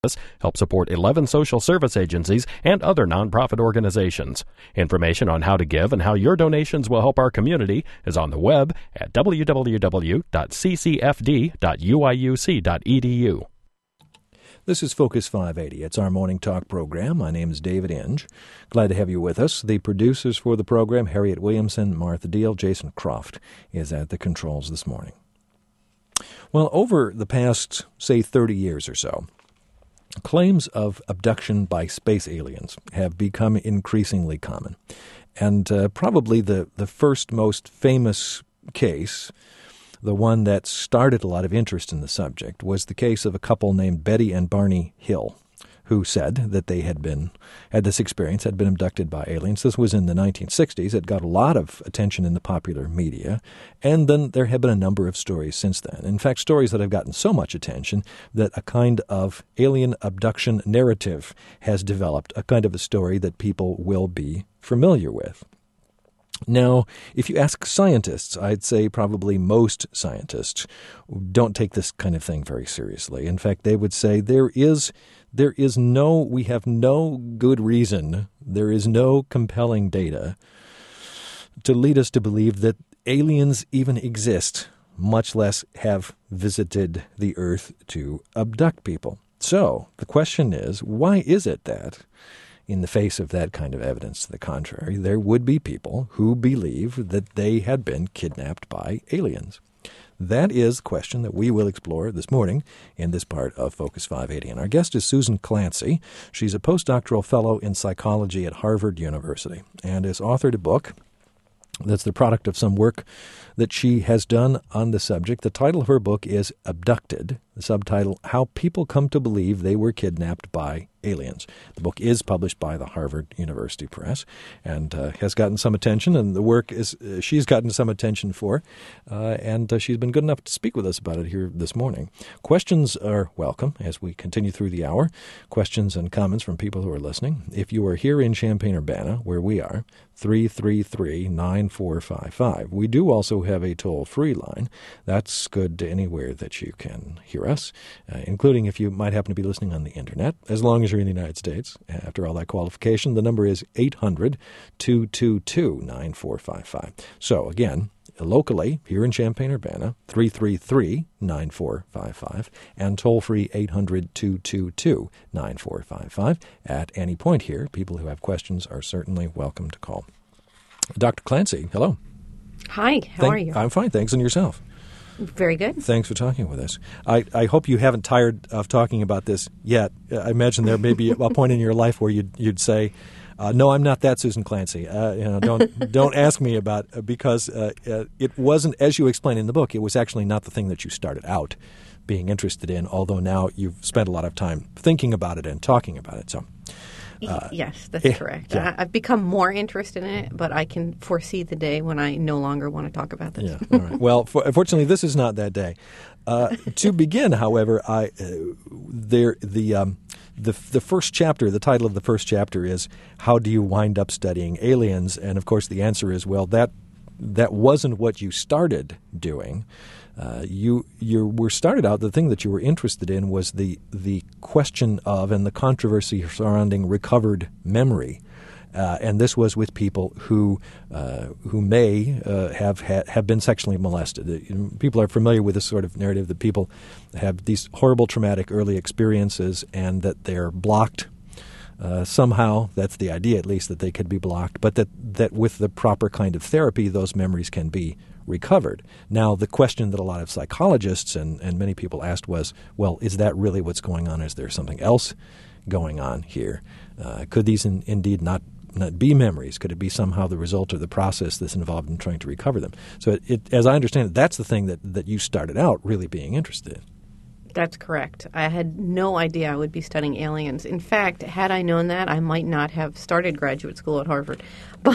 help support 11 social service agencies and other nonprofit organizations. Information on how to give and how your donations will help our community is on the web at www.ccfd.uiuc.edu. This is Focus 580. It's our morning talk program. My name is David Inge. Glad to have you with us. The producers for the program, Harriet Williamson, Martha Deal, Jason Croft is at the controls this morning. Well, over the past, say, 30 years or so, claims of abduction by space aliens have become increasingly common. And probably the first most famous case, the one that started a lot of interest in the subject, was the case of a couple named Betty and Barney Hill, who said that they had been abducted by aliens. This was in the 1960s. It got a lot of attention in the popular media, and then there have been a number of stories since then. In fact, stories that have gotten so much attention that a kind of alien abduction narrative has developed, a kind of a story that people will be familiar with. Now, if you ask scientists, I'd say probably most scientists don't take this kind of thing very seriously. In fact, they would say we have no good reason, there is no compelling data to lead us to believe that aliens even exist, much less have visited the Earth to abduct people. So the question is, why is it that in the face of that kind of evidence to the contrary, there would be people who believe that they had been kidnapped by aliens? That is the question that we will explore this morning in this part of Focus 580. And our guest is Susan Clancy. She's a postdoctoral fellow in psychology at Harvard University and has authored a book that's the product of some work that she has done on the subject. The title of her book is Abducted, the subtitle, How People Come to Believe They Were Kidnapped by Aliens. The book is published by the Harvard University Press and has gotten some attention, and the work she's gotten some attention for, and she's been good enough to speak with us about it here this morning. Questions are welcome as we continue through the hour. Questions and comments from people who are listening. If you are here in Champaign-Urbana, where we are, 333-9455. We do also have a toll-free line. That's good to anywhere that you can hear us, including if you might happen to be listening on the Internet, as long as you're in the United States. After all that qualification, the number is 800-222-9455. So, again, locally, here in Champaign-Urbana, 333-9455, and toll-free 800-222-9455. At any point here, people who have questions are certainly welcome to call. Dr. Clancy, hello. Hi, how are you? I'm fine, thanks. And yourself? Very good. Thanks for talking with us. I hope you haven't tired of talking about this yet. I imagine there may be a point in your life where you'd say, no, I'm not that Susan Clancy. Don't ask me about because it wasn't, as you explain in the book, it was actually not the thing that you started out being interested in, although now you've spent a lot of time thinking about it and talking about it. So, yes, that's correct. Yeah. I've become more interested in it, but I can foresee the day when I no longer want to talk about this. Yeah, all right. Well, fortunately, this is not that day. To begin, however, the first chapter, the title of the first chapter is "How Do You Wind Up Studying Aliens?" And of course, the answer is, well, that wasn't what you started doing. You were started out, the thing that you were interested in was the question of and the controversy surrounding recovered memory. And this was with people who may have been sexually molested. People are familiar with this sort of narrative that people have these horrible traumatic early experiences and that they're blocked somehow. That's the idea, at least, that they could be blocked, but that with the proper kind of therapy, those memories can be recovered. Now, the question that a lot of psychologists and many people asked was, well, is that really what's going on? Is there something else going on here? Could these indeed not be memories? Could it be somehow the result of the process that's involved in trying to recover them? So, as I understand it, that's the thing that you started out really being interested in. That's correct. I had no idea I would be studying aliens. In fact, had I known that, I might not have started graduate school at Harvard. But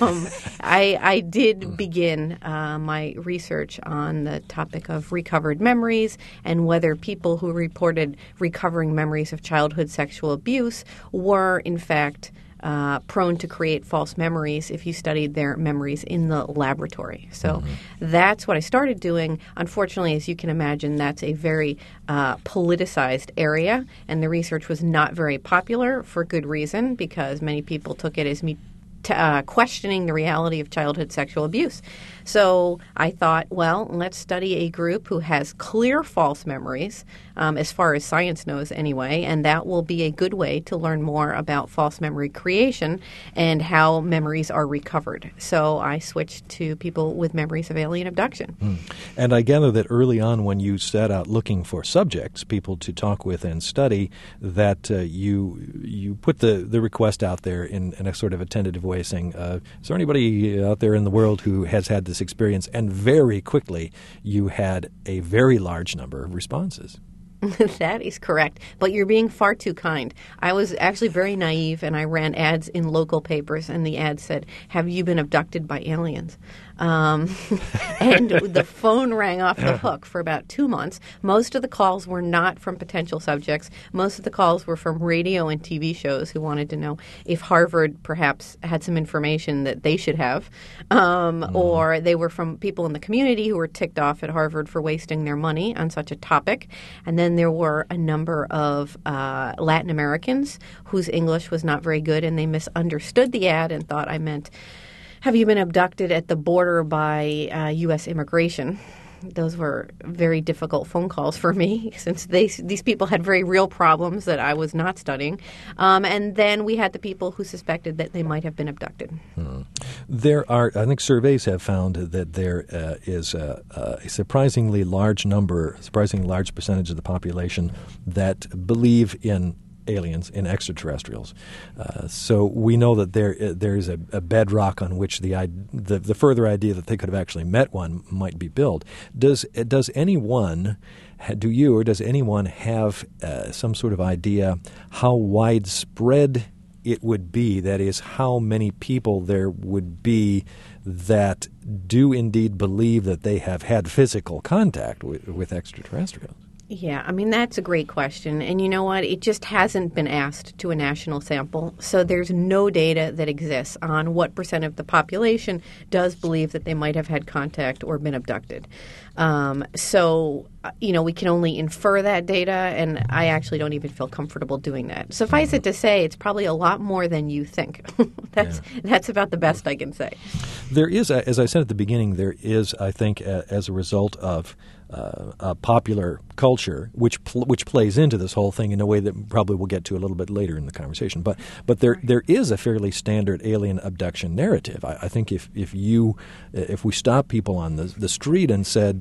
I did begin my research on the topic of recovered memories and whether people who reported recovering memories of childhood sexual abuse were, in fact, prone to create false memories if you studied their memories in the laboratory. So that's what I started doing. Unfortunately, as you can imagine, that's a very politicized area, and the research was not very popular for good reason, because many people took it as me questioning the reality of childhood sexual abuse. So I thought, well, let's study a group who has clear false memories, as far as science knows anyway, and that will be a good way to learn more about false memory creation and how memories are recovered. So I switched to people with memories of alien abduction. And I gather that early on when you set out looking for subjects, people to talk with and study, that you put the request out there in a sort of a tentative way, saying, is there anybody out there in the world who has had this experience? And very quickly you had a very large number of responses. That is correct. But you're being far too kind. I was actually very naive, and I ran ads in local papers, and the ad said, "Have you been abducted by aliens?" And the phone rang off the hook for about 2 months. Most of the calls were not from potential subjects. Most of the calls were from radio and TV shows who wanted to know if Harvard perhaps had some information that they should have. Or they were from people in the community who were ticked off at Harvard for wasting their money on such a topic. And then there were a number of Latin Americans whose English was not very good, and they misunderstood the ad and thought I meant, have you been abducted at the border by U.S. immigration? Those were very difficult phone calls for me, since these people had very real problems that I was not studying. And then we had the people who suspected that they might have been abducted. There are, I think surveys have found that there is a surprisingly large percentage of the population that believe in aliens, in extraterrestrials. So we know that there is a bedrock on which the further idea that they could have actually met one might be built. Does anyone have some sort of idea how widespread it would be? That is, how many people there would be that do indeed believe that they have had physical contact with extraterrestrials? Yeah, I mean, that's a great question. And you know what? It just hasn't been asked to a national sample. So there's no data that exists on what percent of the population does believe that they might have had contact or been abducted. We can only infer that data, and I actually don't even feel comfortable doing that. Suffice it to say, it's probably a lot more than you think. That's about the best I can say. There is, as I said at the beginning, there is, I think, as a result of popular culture, which plays into this whole thing in a way that probably we'll get to a little bit later in the conversation. But there is a fairly standard alien abduction narrative. I think if we stop people on the street and said,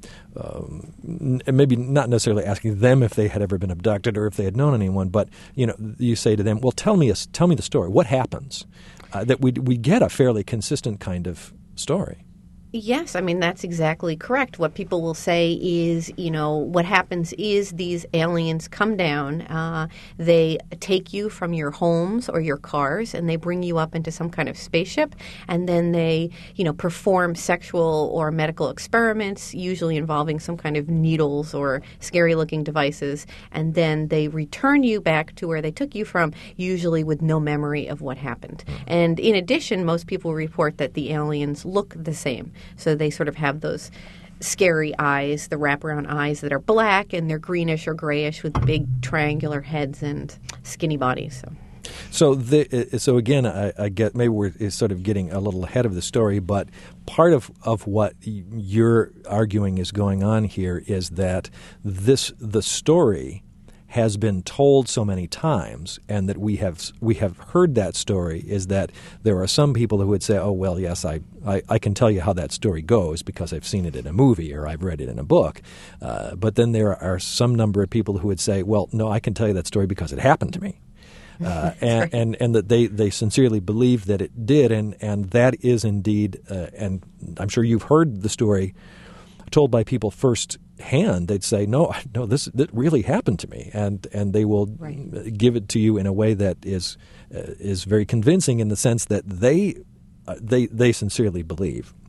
maybe not necessarily asking them if they had ever been abducted or if they had known anyone, but you say to them, well, tell me the story. What happens? That we get a fairly consistent kind of story. Yes, I mean, that's exactly correct. What people will say is, what happens is these aliens come down, they take you from your homes or your cars, and they bring you up into some kind of spaceship, and then they, perform sexual or medical experiments, usually involving some kind of needles or scary-looking devices, and then they return you back to where they took you from, usually with no memory of what happened. And in addition, most people report that the aliens look the same. So they sort of have those scary eyes, the wraparound eyes that are black, and they're greenish or grayish with big triangular heads and skinny bodies. So again, I get maybe we're sort of getting a little ahead of the story, but part of what you're arguing is going on here is that the story has been told so many times, and that we have heard that story, is that there are some people who would say, oh, well, yes, I can tell you how that story goes because I've seen it in a movie or I've read it in a book. But then there are some number of people who would say, well, no, I can tell you that story because it happened to me. And that they sincerely believe that it did, and that is indeed, and I'm sure you've heard the story told by people firsthand. They'd say, no, that really happened to me, and they will give it to you in a way that is very convincing in the sense that they sincerely believe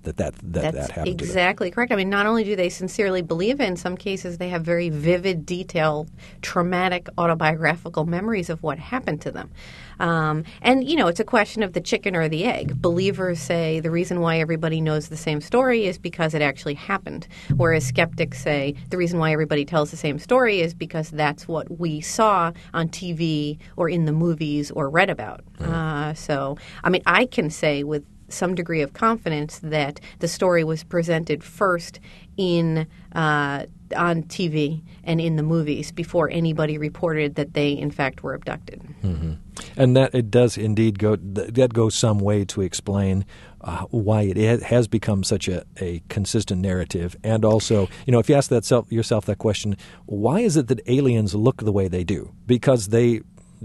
that happened to them. Exactly correct. I mean, not only do they sincerely believe it, in some cases they have very vivid, detailed, traumatic autobiographical memories of what happened to them. And, you know, it's a question of the chicken or the egg. Believers say the reason why everybody knows the same story is because it actually happened, whereas skeptics say the reason why everybody tells the same story is because that's what we saw on TV or in the movies or read about. So, I mean, I can say with some degree of confidence that the story was presented first on TV and in the movies before anybody reported that they, in fact, were abducted. Mm-hmm. And that it does indeed that goes some way to explain why it has become such a consistent narrative. And also, you know, if you ask yourself that question, why is it that aliens look the way they do? Because they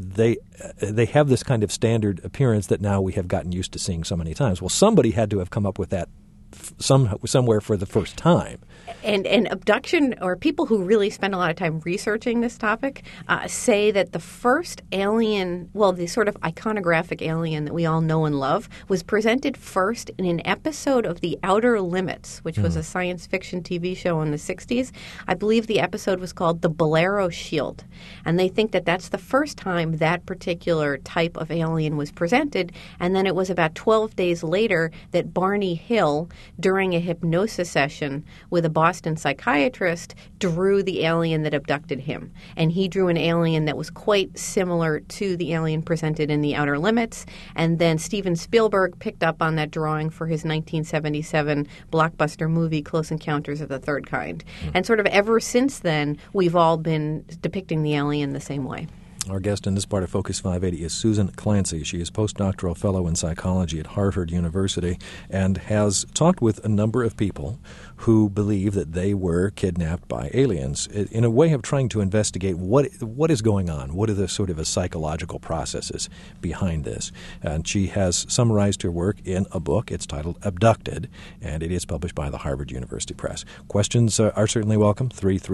have this kind of standard appearance that now we have gotten used to seeing so many times. Well, somebody had to have come up with that somewhere for the first time. And abduction, or people who really spend a lot of time researching this topic, say that the first alien, well, the sort of iconographic alien that we all know and love, was presented first in an episode of The Outer Limits, which was a science fiction TV show in the 60s. I believe the episode was called The Bolero Shield. And they think that that's the first time that particular type of alien was presented. And then it was about 12 days later that Barney Hill, during a hypnosis session with a Boston psychiatrist, drew the alien that abducted him. And he drew an alien that was quite similar to the alien presented in The Outer Limits. And then Steven Spielberg picked up on that drawing for his 1977 blockbuster movie, Close Encounters of the Third Kind. And sort of ever since then, we've all been depicting the alien the same way. Our guest in this part of Focus 580 is Susan Clancy. She is postdoctoral fellow in psychology at Harvard University and has talked with a number of people who believe that they were kidnapped by aliens in a way of trying to investigate what is going on, what are the sort of psychological processes behind this. And she has summarized her work in a book. It's titled Abducted, and it is published by the Harvard University Press. Questions are certainly welcome.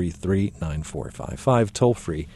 333-9455, toll-free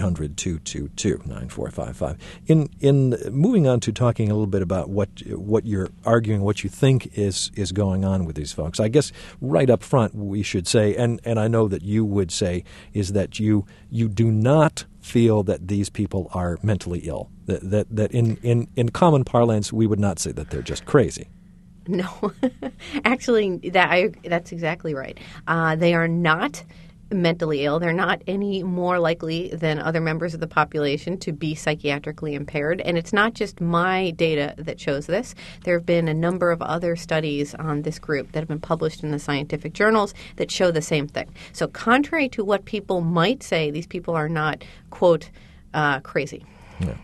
800-222-9455. In moving on to talking a little bit about what you're arguing, what you think is going on with these folks, I guess right up front we should say, and I know that you would say, is that you do not feel that these people are mentally ill. That in common parlance we would not say that they're just crazy. No, actually, that's exactly right. They are not mentally ill. They're not any more likely than other members of the population to be psychiatrically impaired. And it's not just my data that shows this. There have been a number of other studies on this group that have been published in the scientific journals that show the same thing. So contrary to what people might say, these people are not, quote, crazy. Yeah.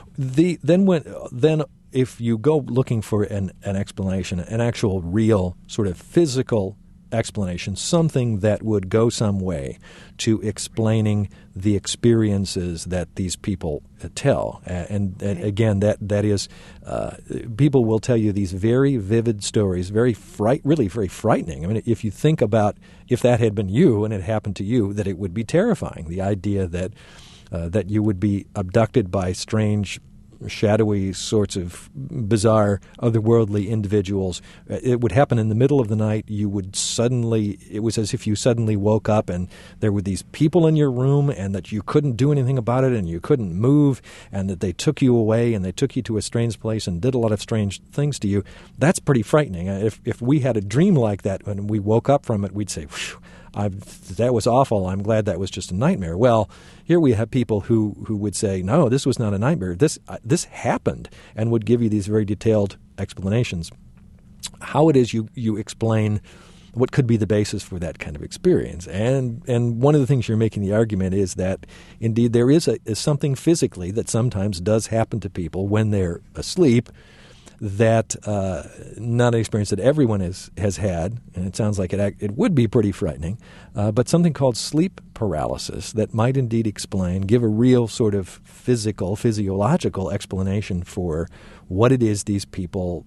Then if you go looking for an explanation, an actual real sort of physical explanation, something that would go some way to explaining the experiences that these people tell. And again, that is, people will tell you these very vivid stories, really very frightening. I mean, if you think about if that had been you and it happened to you, that it would be terrifying. The idea that you would be abducted by strange, shadowy sorts of bizarre, otherworldly individuals. It would happen in the middle of the night. It was as if you suddenly woke up and there were these people in your room and that you couldn't do anything about it and you couldn't move and that they took you away and they took you to a strange place and did a lot of strange things to you. That's pretty frightening. If we had a dream like that when we woke up from it, we'd say, "Phew, that was awful. I'm glad that was just a nightmare." Well, here we have people who would say, no, this was not a nightmare. This happened, and would give you these very detailed explanations. How it is you explain what could be the basis for that kind of experience. And one of the things you're making the argument is that, indeed, there is something physically that sometimes does happen to people when they're asleep, that not an experience that everyone has had, and it sounds like it would be pretty frightening, but something called sleep paralysis that might indeed give a real sort of physiological explanation for what it is these people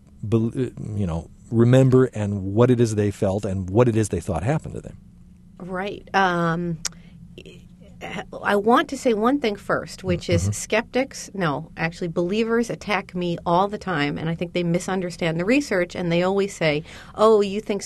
remember and what it is they felt and what it is they thought happened to them. Right. I want to say one thing first, which is believers attack me all the time, and I think they misunderstand the research, and they always say, "Oh, you think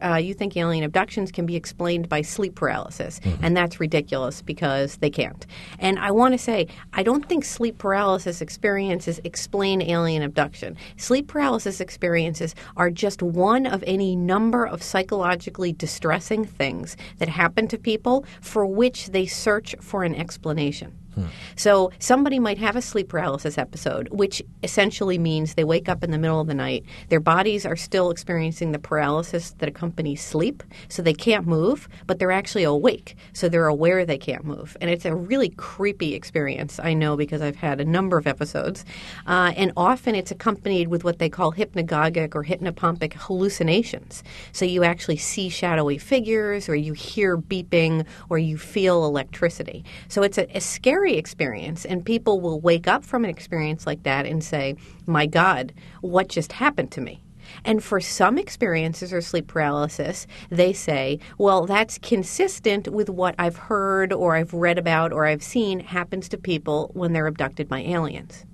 alien abductions can be explained by sleep paralysis," and that's ridiculous because they can't. And I want to say, I don't think sleep paralysis experiences explain alien abduction. Sleep paralysis experiences are just one of any number of psychologically distressing things that happen to people for which they search for an explanation. So somebody might have a sleep paralysis episode, which essentially means they wake up in the middle of the night. Their bodies are still experiencing the paralysis that accompanies sleep, so they can't move, but they're actually awake, so they're aware they can't move. And it's a really creepy experience, I know, because I've had a number of episodes. And often it's accompanied with what they call hypnagogic or hypnopompic hallucinations. So you actually see shadowy figures, or you hear beeping, or you feel electricity. So it's a scary experience, and people will wake up from an experience like that and say, "My God, what just happened to me?" And for some experiences or sleep paralysis, they say, well, that's consistent with what I've heard or I've read about or I've seen happens to people when they're abducted by aliens.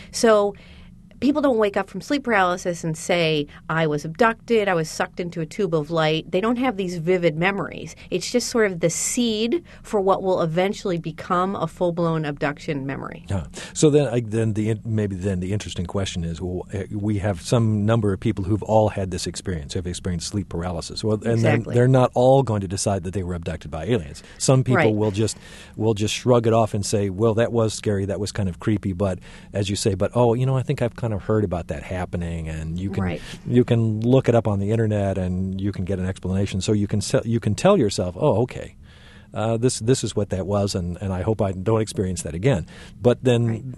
So people don't wake up from sleep paralysis and say, I was abducted, I was sucked into a tube of light. They don't have these vivid memories. It's just sort of the seed for what will eventually become a full-blown abduction memory. So then the interesting question is, well, we have some number of people who've all had this experience, have experienced sleep paralysis. Well, and exactly. they're not all going to decide that they were abducted by aliens. Some people will just shrug it off and say, well, that was scary, that was kind of creepy, but as you say, I think I've kind of heard about that happening, and you can look it up on the internet and you can get an explanation. So you can tell yourself, oh, okay, this is what that was, and I hope I don't experience that again. But then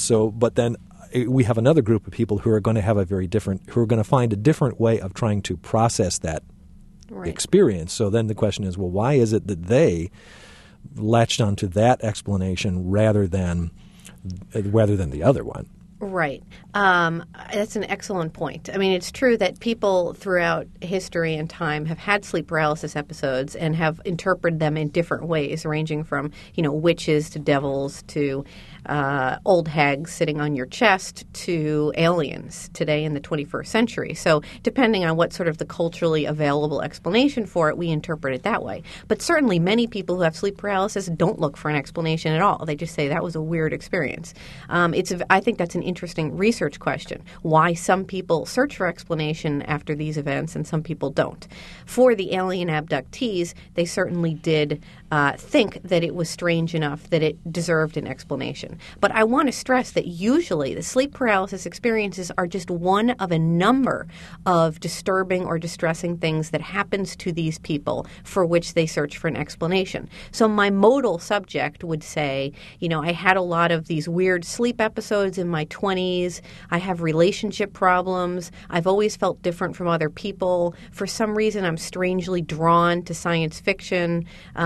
we have another group of people who are going to have who are going to find a different way of trying to process that experience. So then the question is, well, why is it that they latched onto that explanation rather than the other one? Right. That's an excellent point. I mean, it's true that people throughout history and time have had sleep paralysis episodes and have interpreted them in different ways, ranging from, witches to devils to old hags sitting on your chest to aliens today in the 21st century. So depending on what sort of the culturally available explanation for it, we interpret it that way. But certainly many people who have sleep paralysis don't look for an explanation at all. They just say that was a weird experience. I think that's an interesting research question, why some people search for explanation after these events and some people don't. For the alien abductees, they certainly did think that it was strange enough that it deserved an explanation. But I want to stress that usually the sleep paralysis experiences are just one of a number of disturbing or distressing things that happens to these people for which they search for an explanation. So my modal subject would say, I had a lot of these weird sleep episodes in my 20s. I have relationship problems. I've always felt different from other people. For some reason, I'm strangely drawn to science fiction.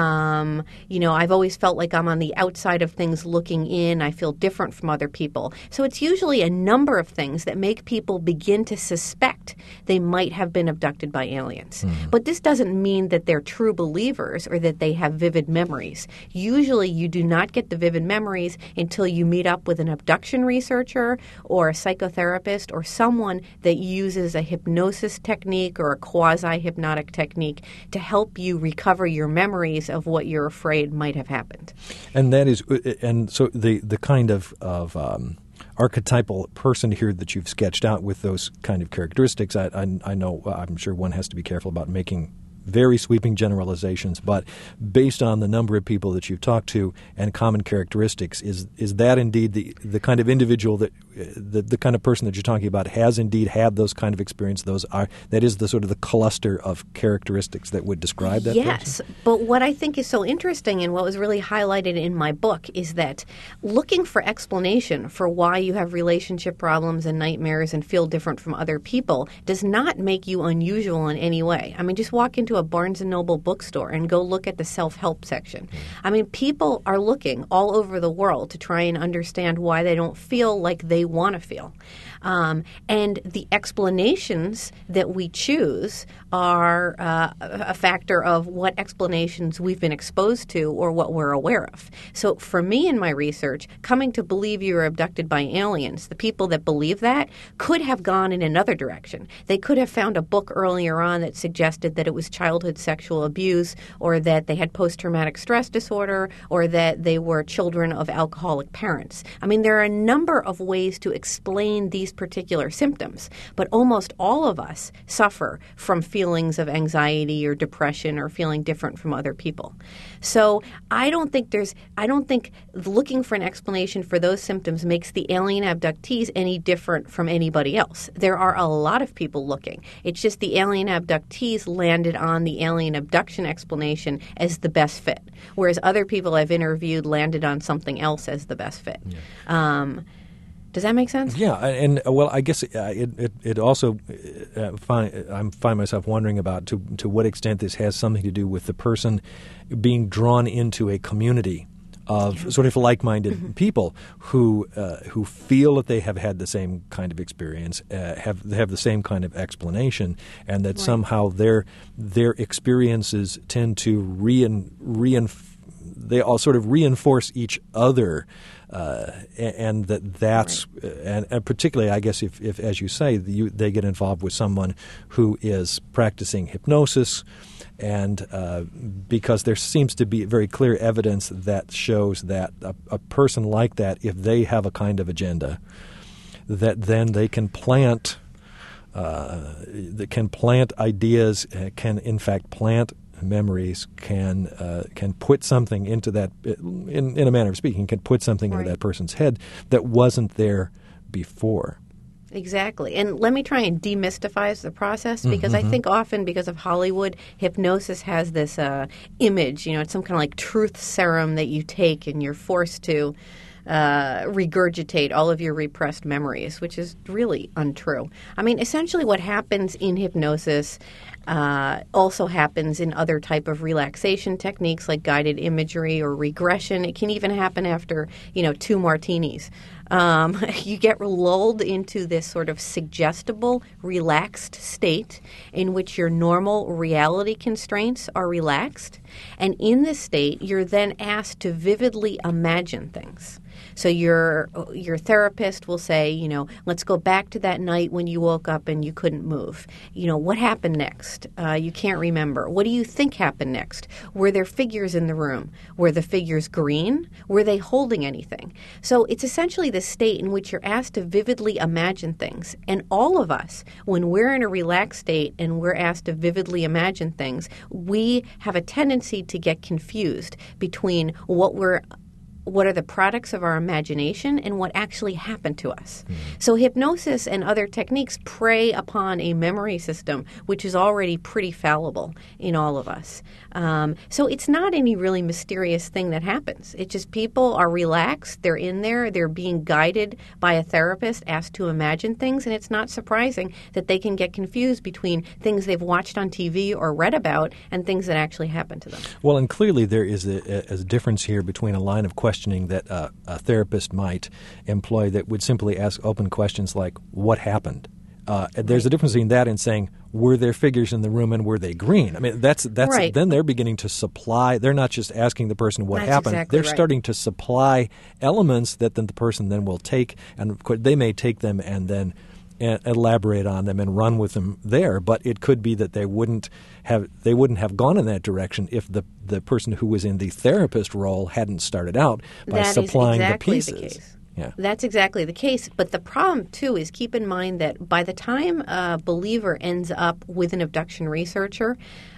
I've always felt like I'm on the outside of things looking in. I feel different from other people. So it's usually a number of things that make people begin to suspect they might have been abducted by aliens. Mm-hmm. But this doesn't mean that they're true believers or that they have vivid memories. Usually you do not get the vivid memories until you meet up with an abduction researcher or a psychotherapist or someone that uses a hypnosis technique or a quasi-hypnotic technique to help you recover your memories of what you're afraid might have happened. And that is, and so the kind of archetypal person here that you've sketched out with those kind of characteristics, I know I'm sure one has to be careful about making very sweeping generalizations, but based on the number of people that you've talked to and common characteristics, is that indeed the kind of individual that the kind of person that you're talking about has indeed had those kind of experience? That is the sort of the cluster of characteristics that would describe that Yes, person? But what I think is so interesting and what was really highlighted in my book is that looking for explanation for why you have relationship problems and nightmares and feel different from other people does not make you unusual in any way. I mean, just walk into into a Barnes & Noble bookstore and go look at the self-help section. I mean, people are looking all over the world to try and understand why they don't feel like they want to feel. And the explanations that we choose are a factor of what explanations we've been exposed to or what we're aware of. So for me in my research, coming to believe you were abducted by aliens, the people that believe that could have gone in another direction. They could have found a book earlier on that suggested that it was childhood sexual abuse, or that they had post-traumatic stress disorder, or that they were children of alcoholic parents. I mean, there are a number of ways to explain these particular symptoms, but almost all of us suffer from feelings of anxiety or depression or feeling different from other people. So I don't think looking for an explanation for those symptoms makes the alien abductees any different from anybody else. There are a lot of people looking. It's just the alien abductees landed on the alien abduction explanation as the best fit, whereas other people I've interviewed landed on something else as the best fit. Yeah. Does that make sense? Yeah, and well, I guess it also I find myself wondering about to what extent this has something to do with the person being drawn into a community of sort of like-minded people who feel that they have had the same kind of experience, have the same kind of explanation, and that somehow their experiences tend to they all sort of reinforce each other. And that's and particularly, I guess, if as you say, they get involved with someone who is practicing hypnosis, and because there seems to be very clear evidence that shows that a person like that, if they have a kind of agenda, that then they can plant ideas, can in fact plant memories, can put something into that, in a manner of speaking, can put something into that person's head that wasn't there before. Exactly. And let me try and demystify the process, because I think often because of Hollywood, hypnosis has this image, it's some kind of like truth serum that you take and you're forced to regurgitate all of your repressed memories, which is really untrue. I mean, essentially what happens in hypnosis also happens in other type of relaxation techniques like guided imagery or regression. It can even happen after, 2 martinis. You get lulled into this sort of suggestible, relaxed state in which your normal reality constraints are relaxed. And in this state, you're then asked to vividly imagine things. So your therapist will say, let's go back to that night when you woke up and you couldn't move. What happened next? You can't remember. What do you think happened next? Were there figures in the room? Were the figures green? Were they holding anything? So it's essentially the state in which you're asked to vividly imagine things. And all of us, when we're in a relaxed state and we're asked to vividly imagine things, we have a tendency to get confused between what are the products of our imagination and what actually happened to us. So hypnosis and other techniques prey upon a memory system which is already pretty fallible in all of us. So it's not any really mysterious thing that happens. It's just people are relaxed, they're in there, they're being guided by a therapist, asked to imagine things, and it's not surprising that they can get confused between things they've watched on TV or read about and things that actually happen to them. Well, and clearly there is a difference here between a line of questioning that a therapist might employ that would simply ask open questions like, what happened? There's a difference between that and saying, were there figures in the room and were they green? I mean, that's right. Then they're beginning to supply. They're not just asking the person what happened. Exactly they're right. starting to supply elements that then the person then will take, and of course, they may take them and then elaborate on them and run with them there. But it could be that they wouldn't have gone in that direction if the person who was in the therapist role hadn't started out by supplying the pieces. The case. Yeah. That's exactly the case. But the problem, too, is keep in mind that by the time a believer ends up with an abduction researcher,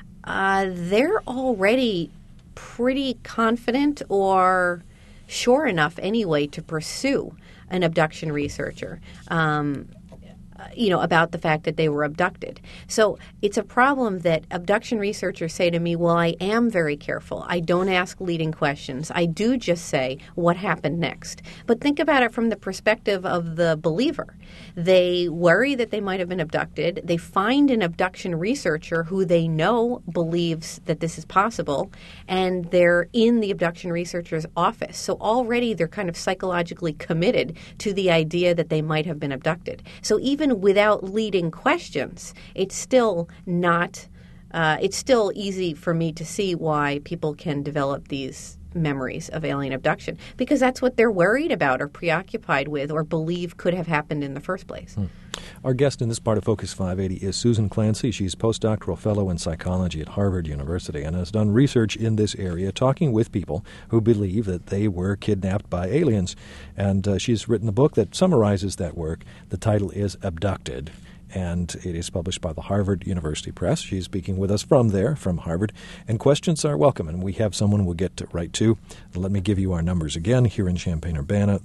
they're already pretty confident or sure enough anyway to pursue an abduction researcher. about the fact that they were abducted. So it's a problem that abduction researchers say to me, well, I am very careful. I don't ask leading questions. I do just say, what happened next? But think about it from the perspective of the believer. They worry that they might have been abducted. They find an abduction researcher who they know believes that this is possible, and they're in the abduction researcher's office. So already they're kind of psychologically committed to the idea that they might have been abducted. So even without leading questions, it's still not. It's still easy for me to see why people can develop these memories of alien abduction, because that's what they're worried about or preoccupied with or believe could have happened in the first place. Our guest in this part of Focus 580 is Susan Clancy. She's postdoctoral fellow in psychology at Harvard University and has done research in this area, talking with people who believe that they were kidnapped by aliens. And she's written a book that summarizes that work. The title is Abducted, and it is published by the Harvard University Press. She's speaking with us from Harvard. And questions are welcome, and we have someone we'll get right to. Let me give you our numbers again here in Champaign-Urbana,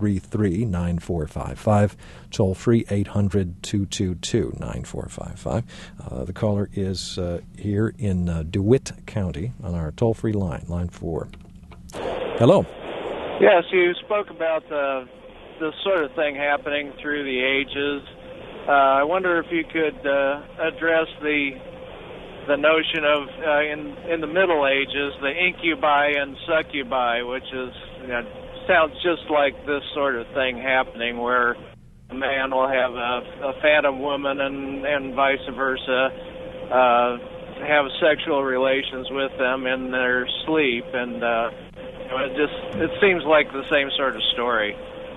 333-9455, toll-free 800-222-9455. The caller is here in DeWitt County on our toll-free line, line 4. Hello. Yes, you spoke about this sort of thing happening through the ages. I wonder if you could address the notion of in the Middle Ages, the incubi and succubi, which is sounds just like this sort of thing happening, where a man will have a phantom woman and vice versa, have sexual relations with them in their sleep, and it seems like the same sort of story.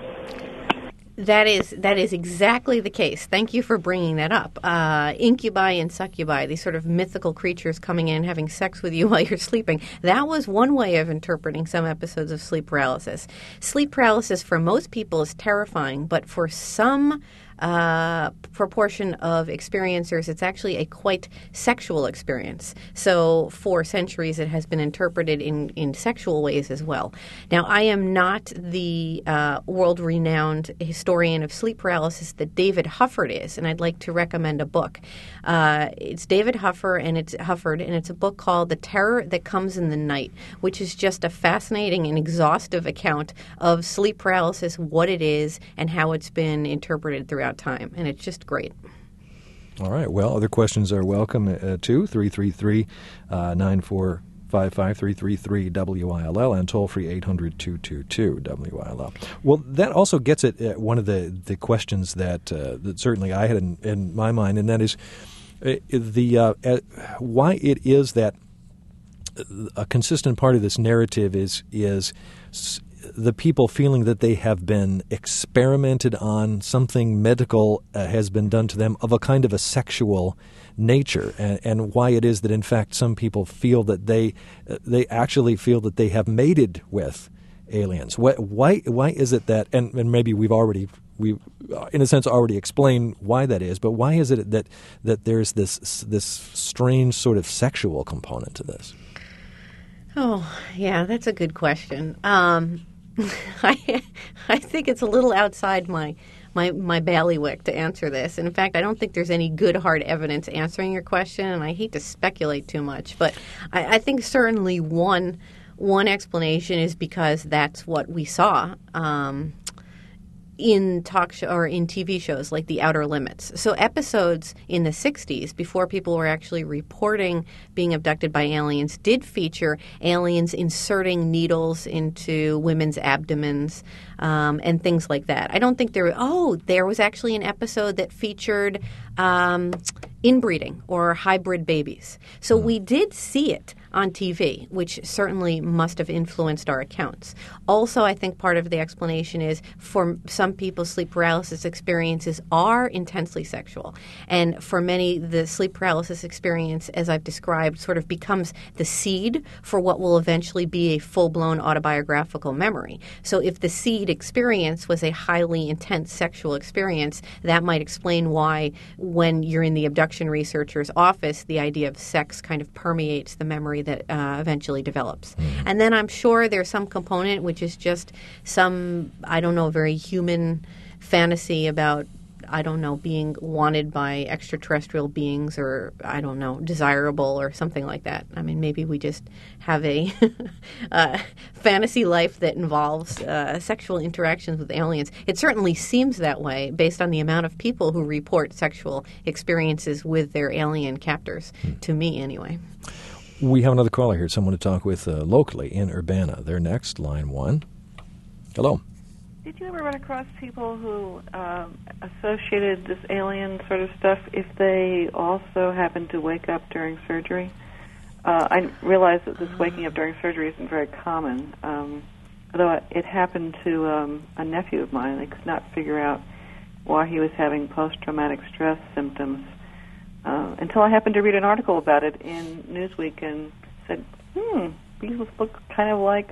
That is exactly the case. Thank you for bringing that up. Incubi and succubi, these sort of mythical creatures coming in and having sex with you while you're sleeping, that was one way of interpreting some episodes of sleep paralysis. Sleep paralysis for most people is terrifying, but for some proportion of experiencers, it's actually a quite sexual experience. So for centuries, it has been interpreted in sexual ways as well. Now, I am not the world-renowned historian of sleep paralysis that David Hufford is, and I'd like to recommend a book. It's David Hufford, and it's a book called The Terror That Comes in the Night, which is just a fascinating and exhaustive account of sleep paralysis, what it is, and how it's been interpreted throughout time, and it's just great. All right. Well, other questions are welcome too. 333-9455, 333-WILL, and toll-free 800-222-WILL. Well, that also gets at one of the questions that certainly I had in my mind, and that is why it is that a consistent part of this narrative is the people feeling that they have been experimented on, something medical has been done to them of a kind of a sexual nature, and why it is that in fact some people feel that they actually feel that they have mated with aliens. Why is it that, and maybe we've in a sense already explained why that is, but why is it that there's this strange sort of sexual component to this? Oh, yeah, that's a good question. I think it's a little outside my bailiwick to answer this. And in fact, I don't think there's any good hard evidence answering your question, and I hate to speculate too much. But I think certainly one explanation is because that's what we saw in talk show or in TV shows like The Outer Limits. So episodes in the 60s, before people were actually reporting being abducted by aliens, did feature aliens inserting needles into women's abdomens and things like that. I don't think there was actually an episode that featured inbreeding or hybrid babies. So we did see it on TV, which certainly must have influenced our accounts. Also, I think part of the explanation is for some people, sleep paralysis experiences are intensely sexual. And for many, the sleep paralysis experience, as I've described, sort of becomes the seed for what will eventually be a full-blown autobiographical memory. So if the seed experience was a highly intense sexual experience, that might explain why when you're in the abduction researcher's office, the idea of sex kind of permeates the memory that eventually develops. And then I'm sure there's some component which is just some, very human fantasy about I don't know, being wanted by extraterrestrial beings, or, I don't know, desirable or something like that. I mean, maybe we just have a fantasy life that involves sexual interactions with aliens. It certainly seems that way based on the amount of people who report sexual experiences with their alien captors, to me anyway. We have another caller here, someone to talk with locally in Urbana. They're next, line 1. Hello. Did you ever run across people who associated this alien sort of stuff if they also happened to wake up during surgery? I realize that this waking up during surgery isn't very common, although it happened to a nephew of mine. They could not figure out why he was having post-traumatic stress symptoms until I happened to read an article about it in Newsweek and said, these look kind of like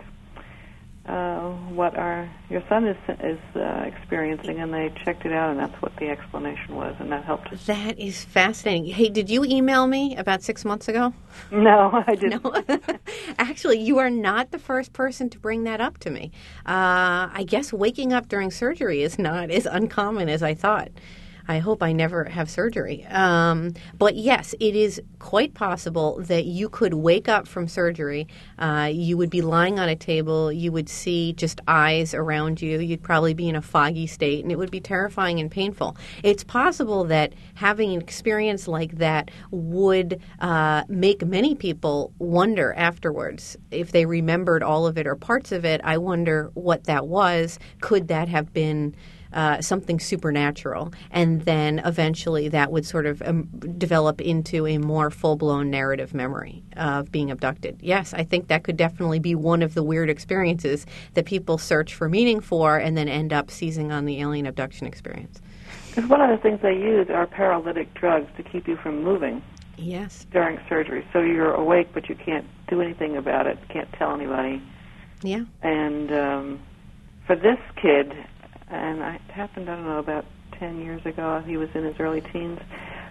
what your son is experiencing, and they checked it out, and that's what the explanation was, and that helped. That is fascinating. Hey, did you email me about 6 months ago? No, I didn't. No? Actually, you are not the first person to bring that up to me. I guess waking up during surgery is not as uncommon as I thought. I hope I never have surgery. But yes, it is quite possible that you could wake up from surgery. You would be lying on a table. You would see just eyes around you. You'd probably be in a foggy state, and it would be terrifying and painful. It's possible that having an experience like that would make many people wonder afterwards if they remembered all of it or parts of it. I wonder what that was. Could that have been something supernatural, and then eventually that would sort of develop into a more full-blown narrative memory of being abducted. Yes, I think that could definitely be one of the weird experiences that people search for meaning for and then end up seizing on the alien abduction experience. Because one of the things they use are paralytic drugs to keep you from moving. Yes. During surgery. So you're awake, but you can't do anything about it, can't tell anybody. Yeah. And for this kid, and it happened, I don't know, about 10 years ago. He was in his early teens.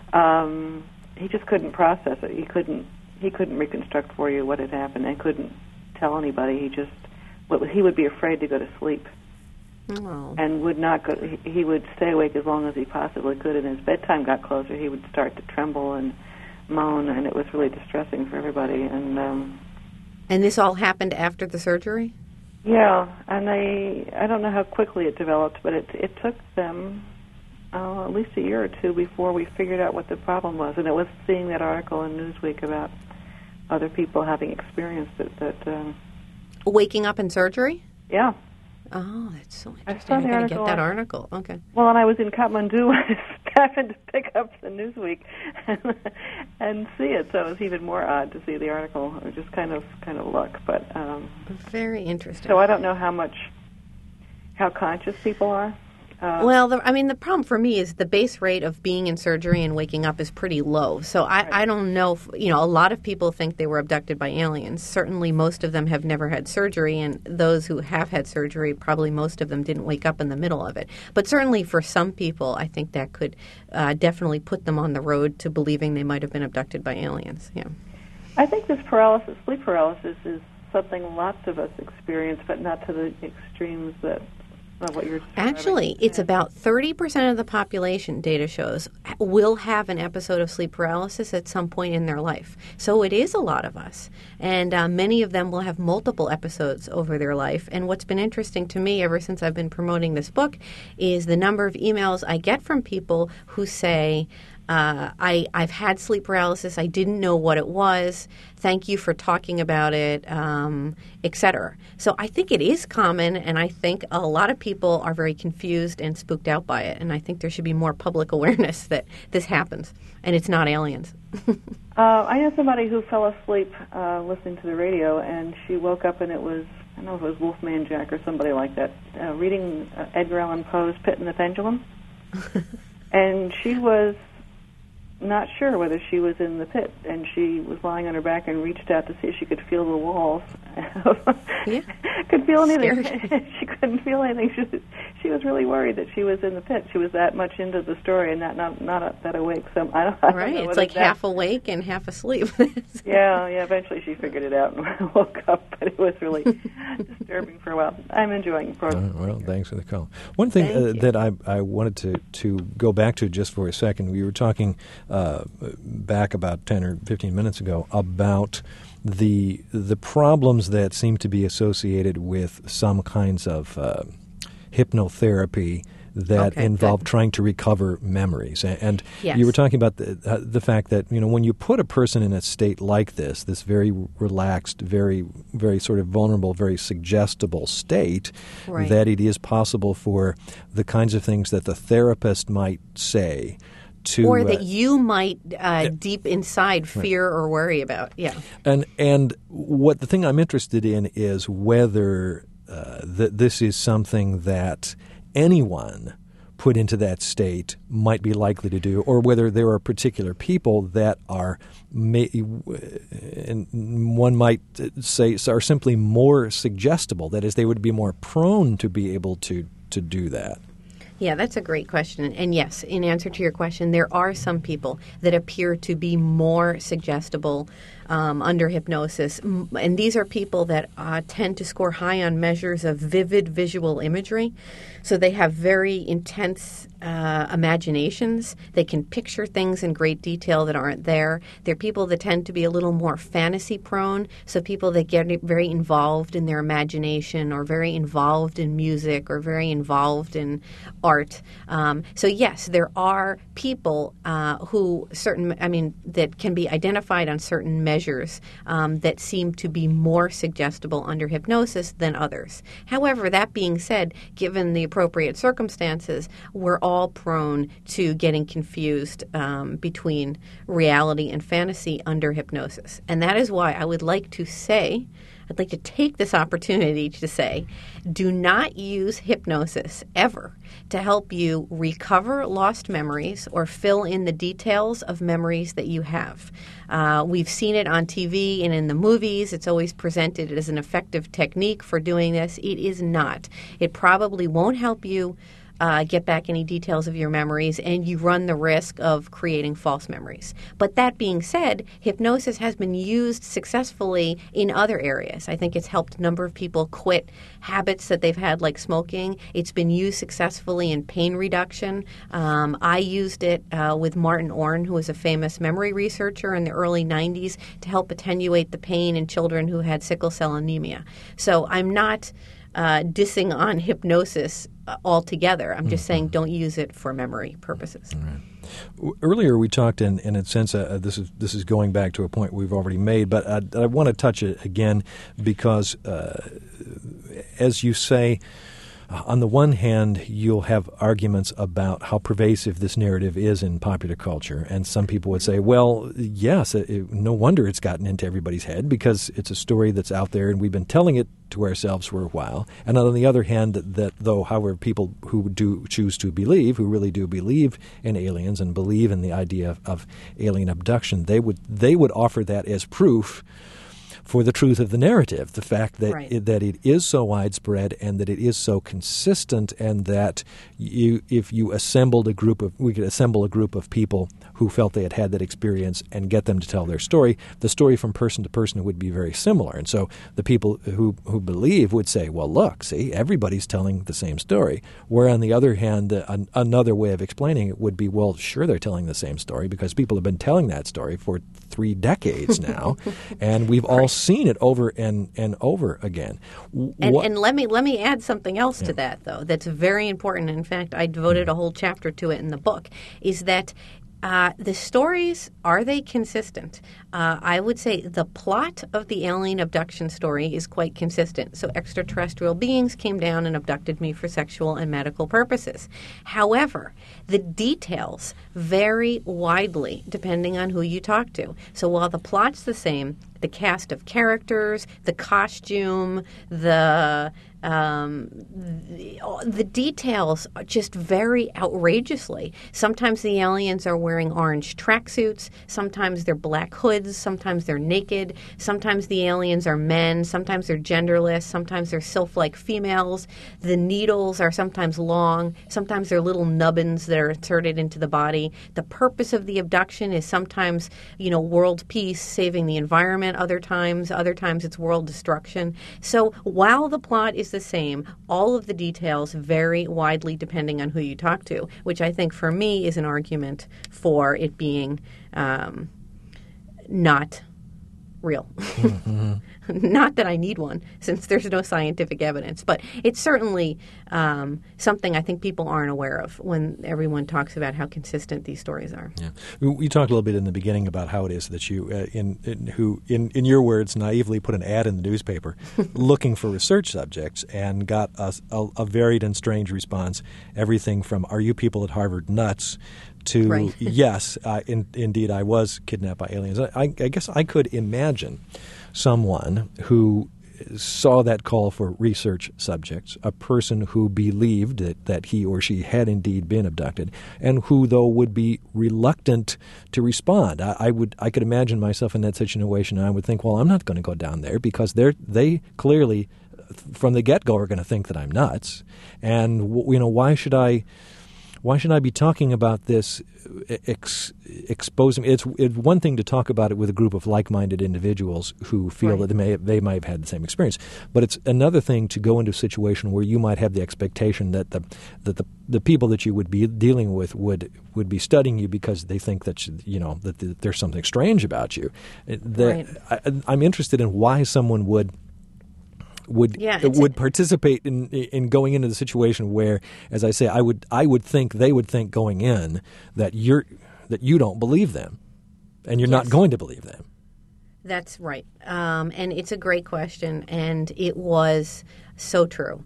He just couldn't process it. He couldn't reconstruct for you what had happened and couldn't tell anybody. He would be afraid to go to sleep. Oh. And would not go. He would stay awake as long as he possibly could. And as bedtime got closer, he would start to tremble and moan, and it was really distressing for everybody. And this all happened after the surgery? Yeah, and I don't know how quickly it developed, but it took them at least a year or two before we figured out what the problem was. And it was seeing that article in Newsweek about other people having experienced it. Waking up in surgery? Yeah. Oh, that's so interesting. I saw the gotta article. Get that article. Okay. Well, and I was in Kathmandu. I just happened to pick up the Newsweek and see it, so it was even more odd to see the article. It was just kind of luck, but very interesting. So I don't know how conscious people are. Well, the problem for me is the base rate of being in surgery and waking up is pretty low. So I don't know if, a lot of people think they were abducted by aliens. Certainly most of them have never had surgery, and those who have had surgery, probably most of them didn't wake up in the middle of it. But certainly for some people, I think that could definitely put them on the road to believing they might have been abducted by aliens. Yeah. I think this sleep paralysis, is something lots of us experience, but not to the extremes that what you're describing. Actually, it's about 30% of the population, data shows, will have an episode of sleep paralysis at some point in their life. So it is a lot of us. And many of them will have multiple episodes over their life. And what's been interesting to me ever since I've been promoting this book is the number of emails I get from people who say, I've had sleep paralysis. I didn't know what it was. Thank you for talking about it, etc. So I think it is common, and I think a lot of people are very confused and spooked out by it. And I think there should be more public awareness that this happens, and it's not aliens. I know somebody who fell asleep listening to the radio, and she woke up, and it was, I don't know if it was Wolfman Jack or somebody like that, reading Edgar Allan Poe's Pit and the Pendulum. And she was not sure whether she was in the pit, and she was lying on her back and reached out to see if she could feel the walls, have. Yeah. Could feel anything. Scary. She couldn't feel anything. She was really worried that she was in the pit. She was that much into the story and not that awake. So I don't Right. know It's like half awake and half asleep. Yeah. Eventually she figured it out and woke up, but it was really disturbing for a while. I'm enjoying the program. Well, thanks for the call. One thing that I wanted to go back to just for a second, we were talking back about 10 or 15 minutes ago about the problems that seem to be associated with some kinds of hypnotherapy that involve trying to recover memories. And yes. You were talking about the fact that, when you put a person in a state like this very relaxed, very, very sort of vulnerable, very suggestible state, right. that it is possible for the kinds of things that the therapist might say or that you might deep inside fear or worry about. Yeah. And what the thing I'm interested in is whether this is something that anyone put into that state might be likely to do, or whether there are particular people that are, and one might say, are simply more suggestible. That is, they would be more prone to be able to do that. Yeah, that's a great question. And yes, in answer to your question, there are some people that appear to be more suggestible under hypnosis. And these are people that tend to score high on measures of vivid visual imagery. So they have very intense imaginations. They can picture things in great detail that aren't there. They're people that tend to be a little more fantasy prone. So people that get very involved in their imagination or very involved in music or very involved in art. So yes, there are people that can be identified on certain measures that seem to be more suggestible under hypnosis than others. However, that being said, given the appropriate circumstances, we're all prone to getting confused between reality and fantasy under hypnosis. And that is why I'd like to take this opportunity to say, do not use hypnosis ever to help you recover lost memories or fill in the details of memories that you have. We've seen it on TV and in the movies. It's always presented as an effective technique for doing this. It is not. It probably won't help you get back any details of your memories, and you run the risk of creating false memories. But that being said, hypnosis has been used successfully in other areas. I think it's helped a number of people quit habits that they've had, like smoking. It's been used successfully in pain reduction. I used it with Martin Orne, who was a famous memory researcher in the early 90s, to help attenuate the pain in children who had sickle cell anemia. So I'm not dissing on hypnosis altogether. I'm just saying don't use it for memory purposes. Right. Earlier we talked, in a sense, this is going back to a point we've already made, but I want to touch it again because, as you say, on the one hand, you'll have arguments about how pervasive this narrative is in popular culture, and some people would say, well, yes, no wonder it's gotten into everybody's head because it's a story that's out there and we've been telling it to ourselves for a while. And on the other hand, however, people who do choose to believe, who really do believe in aliens and believe in the idea of alien abduction, they would offer that as proof for the truth of the narrative, the fact that that it is so widespread and that it is so consistent, and that if you assembled we could assemble a group of people who felt they had that experience and get them to tell their story, the story from person to person would be very similar. And so the people who believe would say, well, look, see, everybody's telling the same story. Where on the other hand, another way of explaining it would be, well, sure, they're telling the same story because people have been telling that story for 3 decades now, and we've all seen it over and over again. And let me add something else to that, though, that's very important. In fact, I devoted a whole chapter to it in the book, is that the stories, are they consistent? I would say the plot of the alien abduction story is quite consistent. So extraterrestrial beings came down and abducted me for sexual and medical purposes. However, the details vary widely depending on who you talk to. So while the plot's the same, the cast of characters, the costume, the the details just vary outrageously. Sometimes the aliens are wearing orange tracksuits. Sometimes they're black hoods. Sometimes they're naked. Sometimes the aliens are men. Sometimes they're genderless. Sometimes they're sylph-like females. The needles are sometimes long. Sometimes they're little nubbins that are inserted into the body. The purpose of the abduction is sometimes, world peace, saving the environment. Other times it's world destruction. So while the plot is the same, all of the details vary widely depending on who you talk to, which I think for me is an argument for it being not real. Mm-hmm. Not that I need one, since there's no scientific evidence, but it's certainly something I think people aren't aware of when everyone talks about how consistent these stories are. Yeah, we talked a little bit in the beginning about how it is that you, in your words, naively put an ad in the newspaper looking for research subjects and got a varied and strange response. Everything from "Are you people at Harvard nuts?" to right. Yes, indeed, I was kidnapped by aliens. I guess I could imagine someone who saw that call for research subjects, a person who believed that he or she had indeed been abducted, and who, though, would be reluctant to respond. I could imagine myself in that situation, and I would think, well, I'm not going to go down there because they clearly, from the get-go, are going to think that I'm nuts. And why should I be talking about this, exposing? It's one thing to talk about it with a group of like-minded individuals who feel right. that they might have had the same experience, but it's another thing to go into a situation where you might have the expectation that the people that you would be dealing with would be studying you because they think that that there's something strange about you. Right. I'm interested in why someone would participate in going into the situation where, as I say, I would think they would think going in that you don't believe them, and you're yes. not going to believe them. That's right. And it's a great question, and it was so true.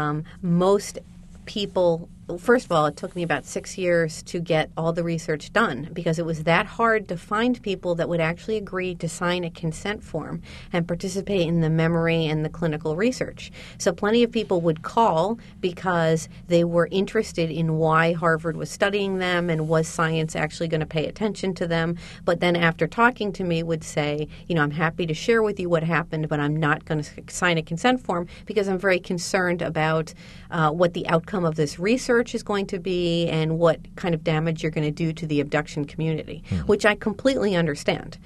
Most people, first of all, it took me about 6 years to get all the research done because it was that hard to find people that would actually agree to sign a consent form and participate in the memory and the clinical research. So plenty of people would call because they were interested in why Harvard was studying them and was science actually going to pay attention to them. But then after talking to me would say, I'm happy to share with you what happened, but I'm not going to sign a consent form because I'm very concerned about what the outcome of this research is going to be and what kind of damage you're going to do to the abduction community, which I completely understand.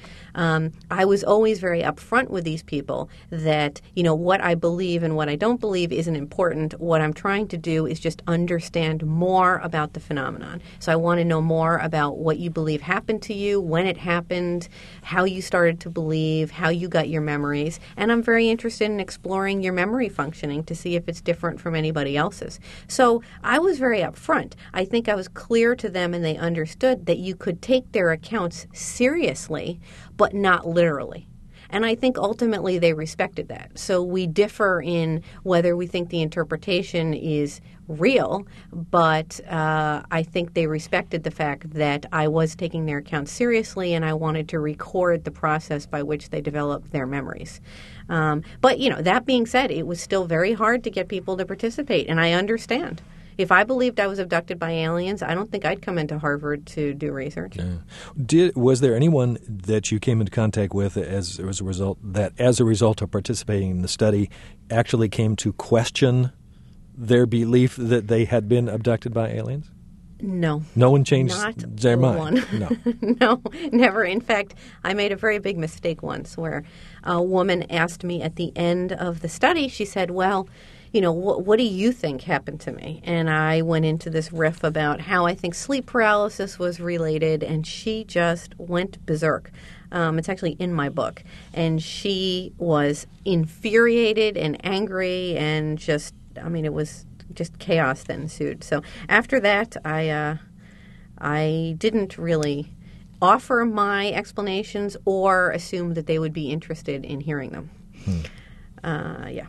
I was always very upfront with these people that, what I believe and what I don't believe isn't important. What I'm trying to do is just understand more about the phenomenon. So I want to know more about what you believe happened to you, when it happened, how you started to believe, how you got your memories. And I'm very interested in exploring your memory functioning to see if it's different from anybody else's. So I was very upfront. I think I was clear to them and they understood that you could take their accounts seriously, but not literally. And I think ultimately they respected that. So we differ in whether we think the interpretation is real, but I think they respected the fact that I was taking their accounts seriously and I wanted to record the process by which they developed their memories. But, that being said, it was still very hard to get people to participate, and I understand. If I believed I was abducted by aliens, I don't think I'd come into Harvard to do research. Yeah. Was there anyone that you came into contact with as a result of participating in the study actually came to question their belief that they had been abducted by aliens? No. No one changed their mind? No. No, never. In fact, I made a very big mistake once where a woman asked me at the end of the study, she said, well, what do you think happened to me? And I went into this riff about how I think sleep paralysis was related, and she just went berserk. It's actually in my book. And she was infuriated and angry and it was just chaos that ensued. So after that, I didn't really offer my explanations or assume that they would be interested in hearing them. Yeah.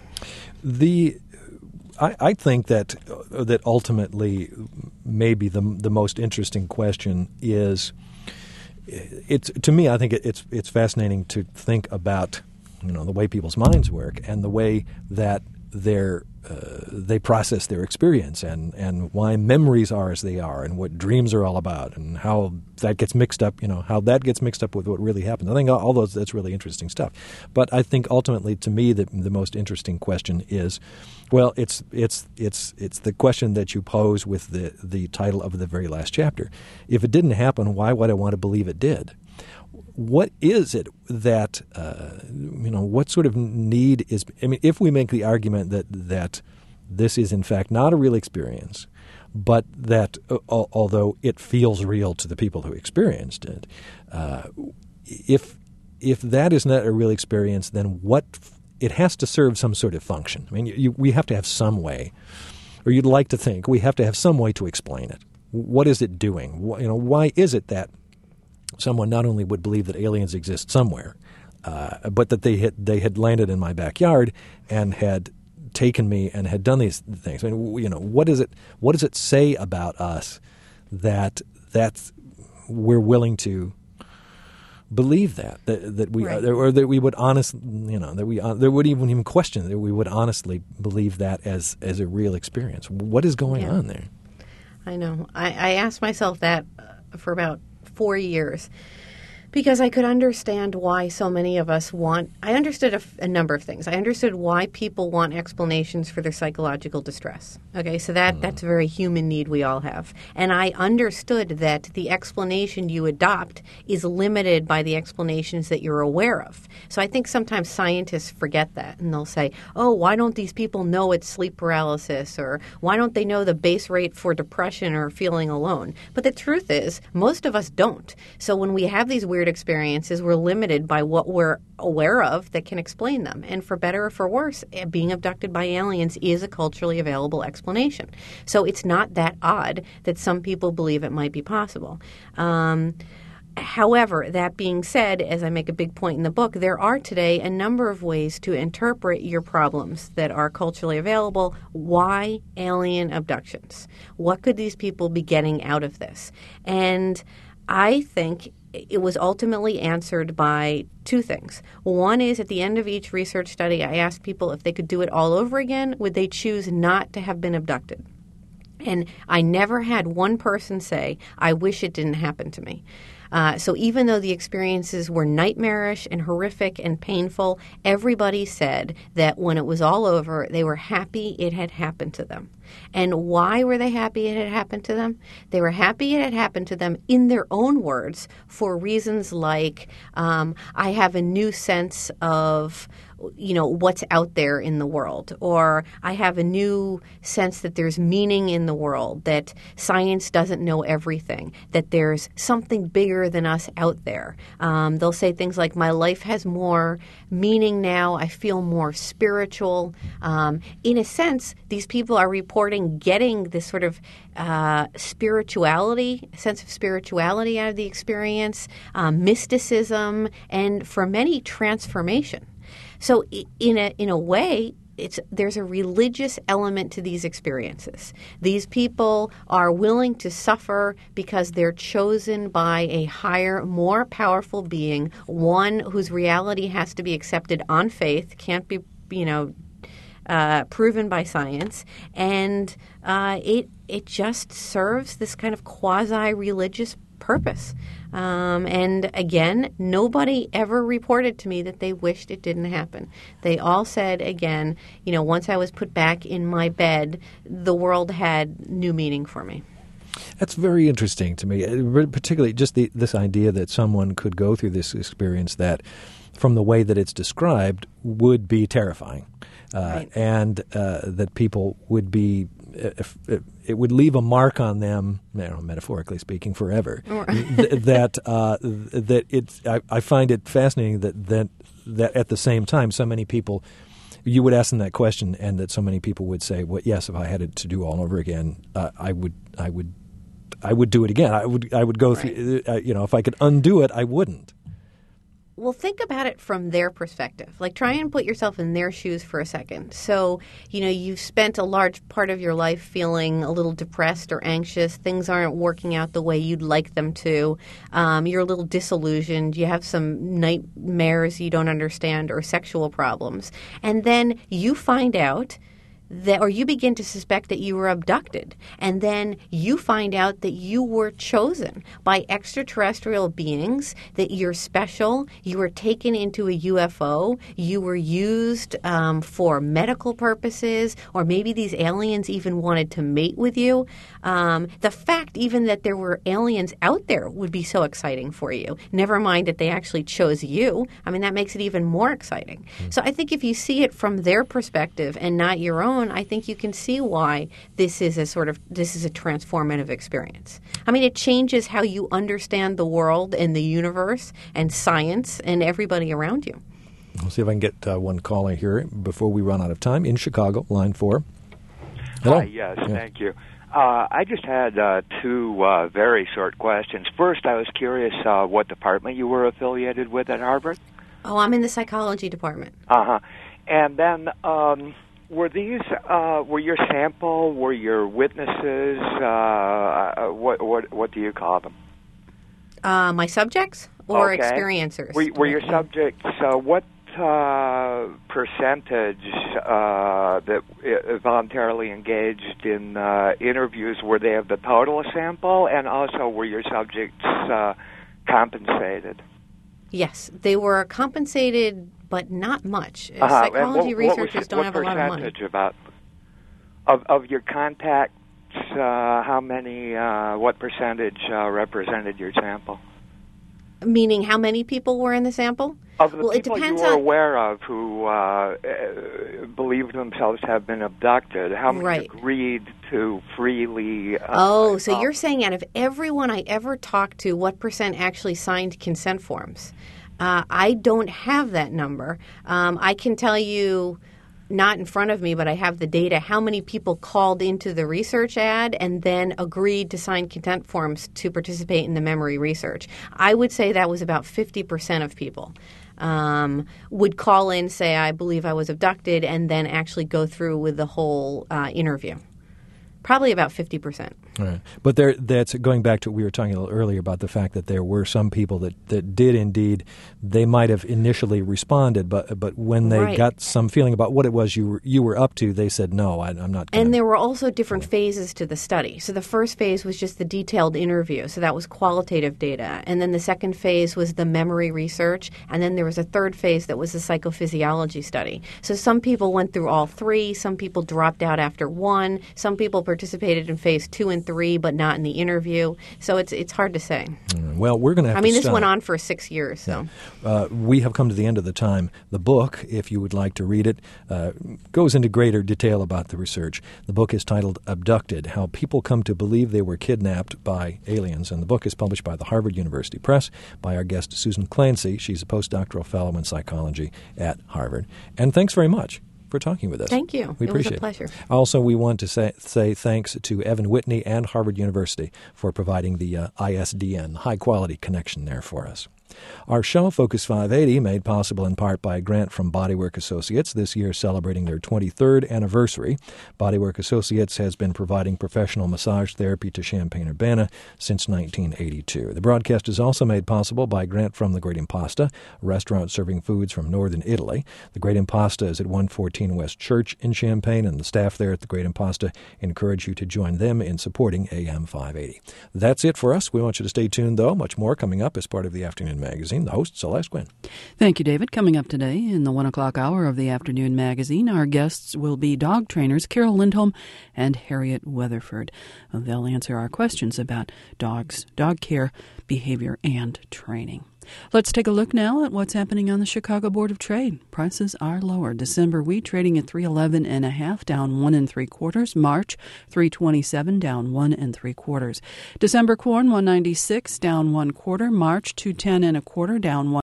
I think that ultimately maybe the most interesting question is to me I think it's fascinating to think about the way people's minds work and the way that they process their experience and why memories are as they are and what dreams are all about and how that gets mixed up, how that gets mixed up with what really happens. I think that's really interesting stuff. But I think ultimately, to me, the most interesting question is, well, it's the question that you pose with the title of the very last chapter. If it didn't happen, why would I want to believe it did? What is it that, what sort of need is, if we make the argument that this is in fact not a real experience, but that although it feels real to the people who experienced it, if that is not a real experience, then it has to serve some sort of function. We have to have some way, or you'd like to think, we have to have some way to explain it. What is it doing? Why is it that someone not only would believe that aliens exist somewhere, but that they had landed in my backyard and had taken me and had done these things? What does it say about us that we're willing to believe that we right. or that we would honestly, that would even question that we would honestly believe that as a real experience? What is going on there? I know. I asked myself that for about 4 years because I could understand why so many of us I understood a number of things. I understood why people want explanations for their psychological distress. Okay, so that's a very human need we all have. And I understood that the explanation you adopt is limited by the explanations that you're aware of. So I think sometimes scientists forget that, and they'll say, oh, why don't these people know it's sleep paralysis, or why don't they know the base rate for depression or feeling alone? But the truth is, most of us don't. So when we have these weird experiences, we're limited by what we're aware of that can explain them. And for better or for worse, being abducted by aliens is a culturally available explanation. So it's not that odd that some people believe it might be possible. However, that being said, as I make a big point in the book, there are today a number of ways to interpret your problems that are culturally available. Why alien abductions? What could these people be getting out of this? And I think it was ultimately answered by two things. One is, at the end of each research study, I asked people if they could do it all over again, would they choose not to have been abducted? And I never had one person say, I wish it didn't happen to me. So even though the experiences were nightmarish and horrific and painful, everybody said that when it was all over, they were happy it had happened to them. And why were they happy it had happened to them? They were happy it had happened to them, in their own words, for reasons like, I have a new sense of what's out there in the world, or I have a new sense that there's meaning in the world, that science doesn't know everything, that there's something bigger than us out there. They'll say things like, my life has more meaning now, I feel more spiritual. In a sense, these people are reporting getting this sort of spirituality, a sense of spirituality out of the experience, mysticism, and for many, transformation. So in a way, there's a religious element to these experiences. These people are willing to suffer because they're chosen by a higher, more powerful being, one whose reality has to be accepted on faith, can't be, proven by science, and it just serves this kind of quasi-religious purpose. And again, nobody ever reported to me that they wished it didn't happen. They all said, again, once I was put back in my bed, the world had new meaning for me. That's very interesting to me, particularly just this idea that someone could go through this experience that, from the way that it's described, would be terrifying. Right. And that people would be, it would leave a mark on them, metaphorically speaking, forever. I find it fascinating that at the same time, so many people, you would ask them that question, and that so many people would say, "Well, yes, if I had it to do all over again, I would do it again. I would go through. If I could undo it, I wouldn't." Well, think about it from their perspective. Like, try and put yourself in their shoes for a second. So, you've spent a large part of your life feeling a little depressed or anxious. Things aren't working out the way you'd like them to. You're a little disillusioned. You have some nightmares you don't understand or sexual problems. And then you find out or you begin to suspect that you were abducted, and then you find out that you were chosen by extraterrestrial beings, that you're special, you were taken into a UFO, you were used for medical purposes, or maybe these aliens even wanted to mate with you. The fact even that there were aliens out there would be so exciting for you. Never mind that they actually chose you. I mean, that makes it even more exciting. So I think if you see it from their perspective and not your own, I think you can see why this is a transformative experience. I mean, it changes how you understand the world and the universe and science and everybody around you. We'll see if I can get one caller here before we run out of time. In Chicago, line 4. Hello. Hi, yes, thank you. I just had two very short questions. First, I was curious what department you were affiliated with at Harvard. Oh, I'm in the psychology department. Uh-huh. And then were your sample, were your witnesses, what do you call them? My subjects or experiencers? Were your subjects, what percentage that voluntarily engaged in interviews, were they of the total sample, and also were your subjects compensated? Yes, they were compensated, but not much. Psychology researchers don't have a lot of money. What percentage of your contacts, what percentage represented your sample? Meaning how many people were in the sample? Of the people you were aware of who believed themselves to have been abducted, how many agreed to freely... so you're saying out of everyone I ever talked to, what percent actually signed consent forms? I don't have that number. I can tell you, not in front of me, but I have the data, how many people called into the research ad and then agreed to sign consent forms to participate in the memory research. I would say that was about 50% of people. Would call in, say, I believe I was abducted, and then actually go through with the whole interview. Probably about 50%. Right. But that's going back to what we were talking a little earlier about the fact that there were some people that did indeed, they might have initially responded, but when they got some feeling about what it was you were up to, they said, no, I'm not going to. And there were also different phases to the study. So the first phase was just the detailed interview. So that was qualitative data. And then the second phase was the memory research. And then there was a third phase that was the psychophysiology study. So some people went through all three. Some people dropped out after one. Some people participated in phase 2 and 3, but not in the interview. So it's hard to say. Well, we're going to have to this went on for 6 years. So we have come to the end of the time. The book, if you would like to read it, goes into greater detail about the research. The book is titled Abducted, How People Come to Believe They Were Kidnapped by Aliens. And the book is published by the Harvard University Press by our guest, Susan Clancy. She's a postdoctoral fellow in psychology at Harvard. And thanks very much for talking with us. Thank you. We appreciate it. Was a pleasure. Also, we want to say thanks to Evan Whitney and Harvard University for providing the ISDN, high-quality connection there for us. Our show, Focus 580, made possible in part by a grant from Bodywork Associates, this year celebrating their 23rd anniversary. Bodywork Associates has been providing professional massage therapy to Champaign-Urbana since 1982. The broadcast is also made possible by a grant from the Great Impasta, a restaurant serving foods from northern Italy. The Great Impasta is at 114 West Church in Champaign, and the staff there at the Great Impasta encourage you to join them in supporting AM 580. That's it for us. We want you to stay tuned, though. Much more coming up as part of the Afternoon Magazine. The host, Celeste Quinn. Thank you, David. Coming up today in the 1 o'clock hour of the Afternoon Magazine, our guests will be dog trainers Carol Lindholm and Harriet Weatherford. They'll answer our questions about dogs, dog care, behavior, and training. Let's take a look now at what's happening on the Chicago Board of Trade. Prices are lower. December wheat trading at $3.11.5, down 1 3/4. March $3.27, down 1 3/4. December corn $1.96, down 1/4. March $2.10 1/4, down 1.